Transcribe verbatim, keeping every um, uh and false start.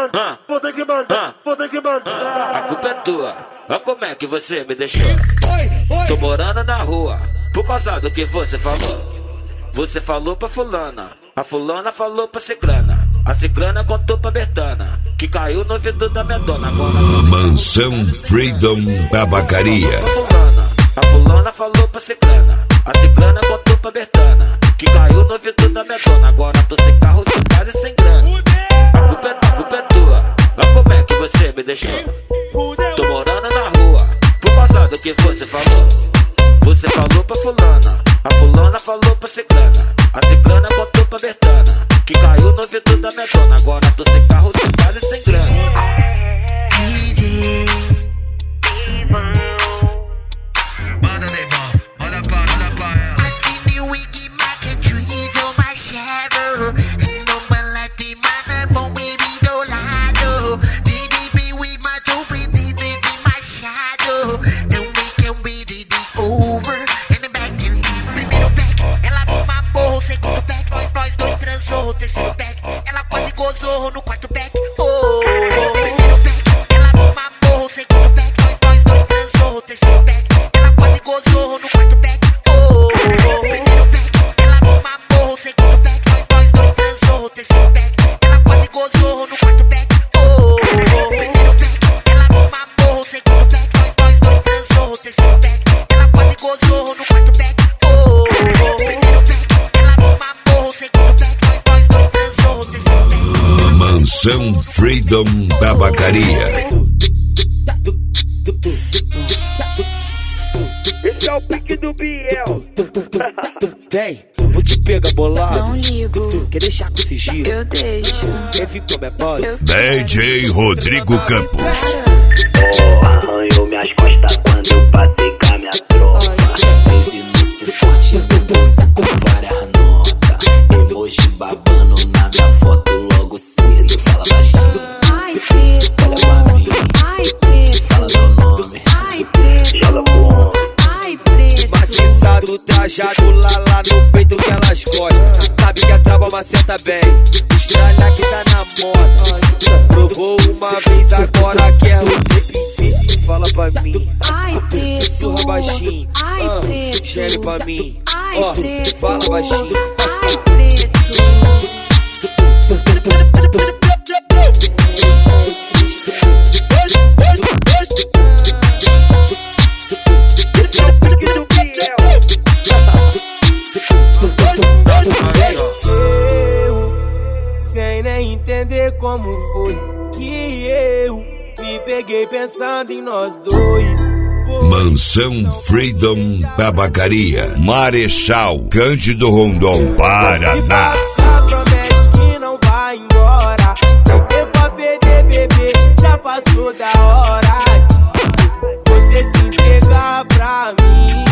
mandar, vou ter que mandar, vou ter que mandar. A culpa é tua, olha como é que você me deixou. Tô morando na rua, por causa do que você falou. Você falou pra fulana, a fulana falou pra ciclana, a ciclana contou pra Bertana, que caiu no ouvido da minha dona. Agora Mansão Freedom Tabacaria. A fulana falou pra ciclana, a ciclana contou pra Bertana, que caiu no ouvido da minha dona. Agora tô sem carro, sem casa e sem grana. A culpa é, a culpa é tua, olha como é que você me deixou. Tô morando na rua, por causa do que você falou. Você falou pra fulana, a fulana falou pra ciclana, a ciclana contou pra Bertana, que caiu no ouvido da minha dona. Agora tô sem carro, sem casa e sem grana. Manda, Neymar, olha pra, olha pra ela. Terceiro back, ela quase gozou no quarto back. Oh, primeiro back, ela me mamou. Segundo back, nós, nós dois transou. Terceiro back, ela quase gozou no quarto back. Oh, primeiro back, ela me mamou. Segundo back, nós, nós dois transou. Terceiro back, ela quase gozou no quarto back. Oh, primeiro back, ela me mamou. Segundo back, nós, nós dois transou. Terceiro back, ela quase gozou no quarto back. Oh, primeiro back, ela me mamou. Segundo back, Mansão Freedom Tabacaria. Esse é o pique do Biel. Vem, vou te pegar bolado. Não ligo. Quer deixar com sigilo? Eu deixo. Quer vir com minha bola? D J Rodrigo Campos. Oh, arranhou minhas costas quando eu passei com a minha tropa. Esse no suporte do bolsa com várias notas. Emoji babando na minha foto logo cedo. Fala baixinho. Ai, preto. Olha pra mim. Ai, preto. Fala meu nome. Ai, preto. Joga pro homem. Ai, preto. Maciçado, trajado lá lá no peito que elas gostam. Sabe que a trava maceta bem. Estralha que tá na moda. Provou uma vez, agora quer o repetir. Fala pra mim. Ai, preto. Sussurra baixinho. Ai, Ah, preto. gere pra mim. Ai, Ó, preto. fala baixinho. Ai, preto. Sem nem entender como foi que eu me peguei pensando em nós dois. Mansão Freedom Tabacaria. Marechal Cândido Rondon, Paraná. Promete que não vai embora. Sem tempo pra perder, bebê, já passou da hora de você se entregar pra mim.